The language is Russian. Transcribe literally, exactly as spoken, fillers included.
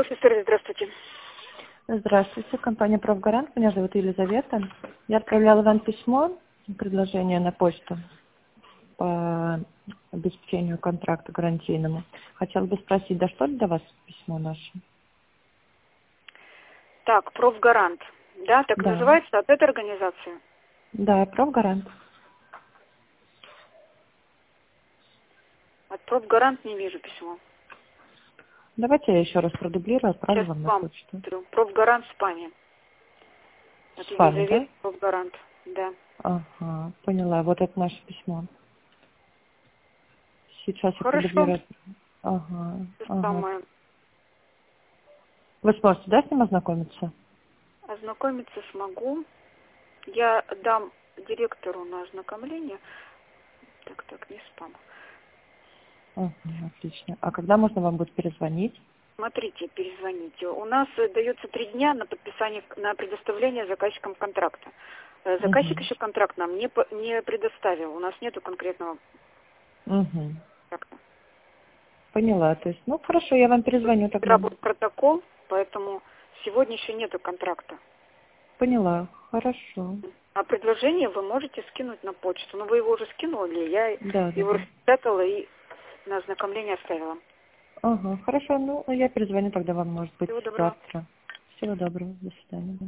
Сестра, здравствуйте. Здравствуйте, компания «Профгарант». Меня зовут Елизавета. Я отправляла вам письмо, предложение на почту по обеспечению контракта гарантийному. Хотела бы спросить, дошло ли до вас письмо наше? Так, «Профгарант». Да, так Да. называется от этой организации? Да, «Профгарант». От «Профгарант» не вижу письмо. Давайте я еще раз продублирую, отправлю Сейчас вам на спам. почту. смотрю. «Профгарант» в спаме. От С вами, да? Елизаветы «Профгарант». Да. Ага, поняла. Вот это наше письмо. Сейчас я Хорошо. продублирую. Ага, ага. Самое. Вы сможете, да, с ним ознакомиться? Ознакомиться смогу. Я дам директору на ознакомление. Так, так, не спам. Ага, отлично. А когда можно вам будет перезвонить? Смотрите, перезвоните. У нас э, дается три дня на подписание, на предоставление заказчикам контракта. Э, Заказчик Угу. еще контракт нам не, по- не предоставил. У нас нету конкретного Угу. контракта. Поняла. То есть, ну хорошо, я вам перезвоню тогда. Работает протокол, поэтому сегодня еще нету контракта. Поняла. Хорошо. А предложение вы можете скинуть на почту. Но вы его уже скинули, я Да, да, его да. распечатала и на ознакомление оставила. Ага, хорошо. Ну, я перезвоню тогда вам, может быть, Всего доброго. завтра. Всего доброго. До свидания.